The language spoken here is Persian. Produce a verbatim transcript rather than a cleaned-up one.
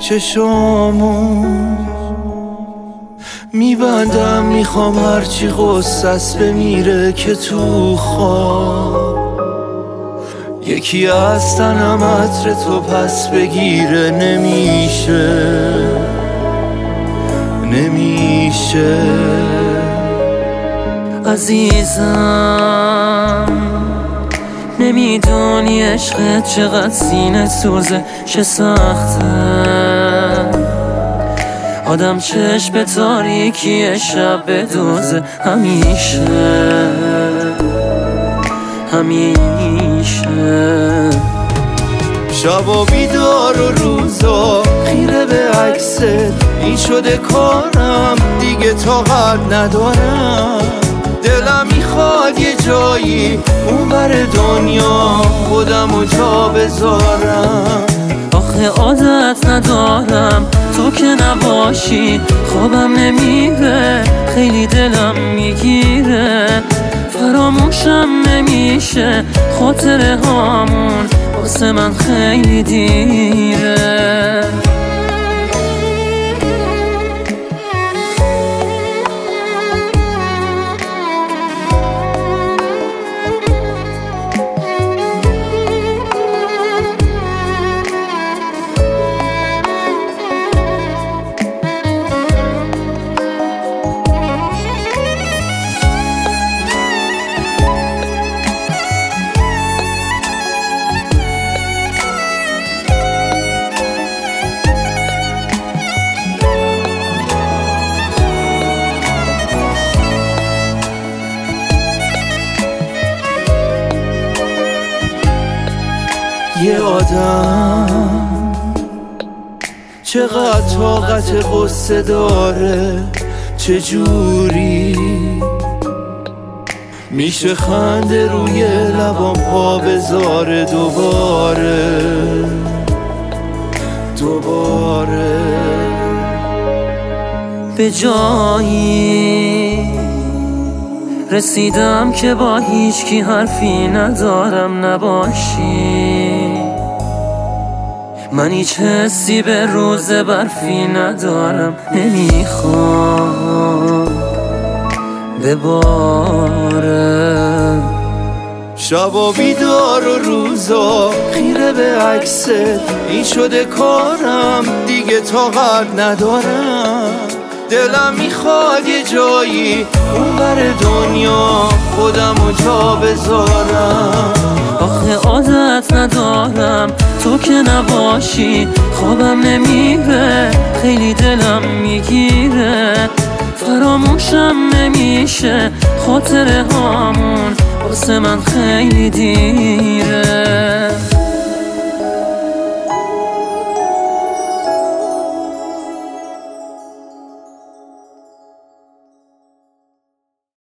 چشامو میبندم، میخوام هرچی غصص بمیره که تو خواب یکی از تنم عطر تو پس بگیره. نمیشه نمیشه عزیزم، نمیدونی عشقت چقدر سینه سوزه، چه سخته آدم چشم به تاریکی شب بدوزه. همیشه همیشه شبا بیدار و روزا خیره به عکست، این شده کارم دیگه طاقت ندارم. دلم میخواد یه جایی اون بر دنیا خودمو جا بذارم. آخه عادت ندارم تو که نباشی، خوابم نمیره، خیلی دلم میگیره، فراموشم نمیشه خاطره هامون، واسه من خیلی دیره. یه آدم چقدر طاقت قصه داره، چجوری میشه خنده روی لبام پا بذاره دوباره دوباره. به جایی رسیدم که با هیچکی حرفی ندارم نباشی، من هیچ حسی به روز برفی ندارم، نمیخوام بباره. شبا بیدار و روزا خیره به عکست، این شده کارم دیگه طاقت ندارم. دلم میخواد یه جایی اون بر دنیا خودمو جا بذارم. آخه عادت ندارم تو که نباشی، خوابم نمیره، خیلی دلم میگیره، فراموشم نمیشه خاطره هامون، واسه من خیلی دیره.